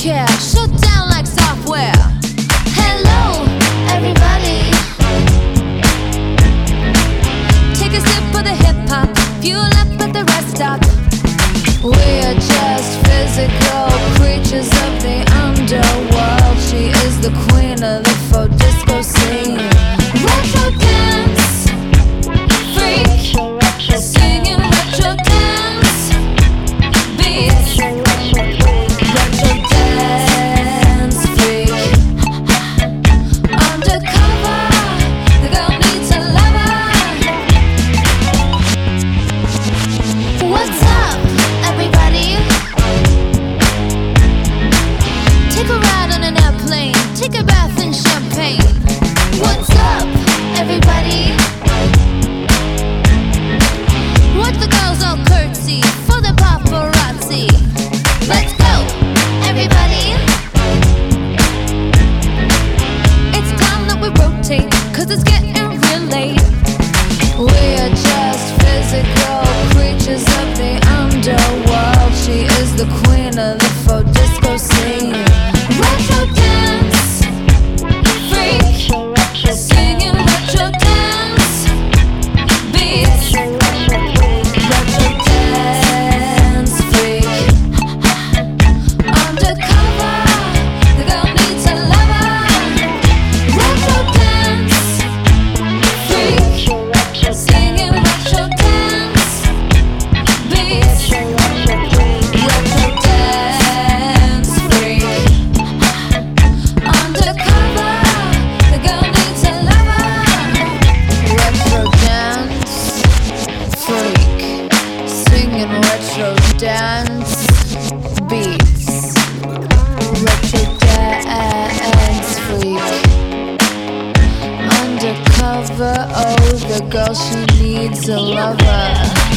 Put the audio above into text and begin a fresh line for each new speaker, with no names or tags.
care, shut down like software. Hello, everybody. Take a sip of the hip-hop, fuel up, let the rest stop. We're just physical creatures of the underworld. She is the queen of the faux disco scene. Retro dance freak, singing retro dance beats. Retro dance freak, undercover, the girl needs a lover. What's up, everybody? Take a ride on an airplane, take a bath in champagne. What's up, everybody? Watch the girls all curtsy for the paparazzi. Let's go, everybody. It's time that we rotate, 'cause it's getting real late. We're just physical creatures of the underworld. She is the queen of the faux disco scene. Retro dance freak, singing retro dance beats. Retro dance freak, undercover, the girl needs a lover. Retro dance freak, singing retro dance beats. Retro dance freak, undercover, the girl needs a lover. Retro dance freak, singing retro dance beats. Retro dance freak, undercover, oh, the girl, she needs a lover.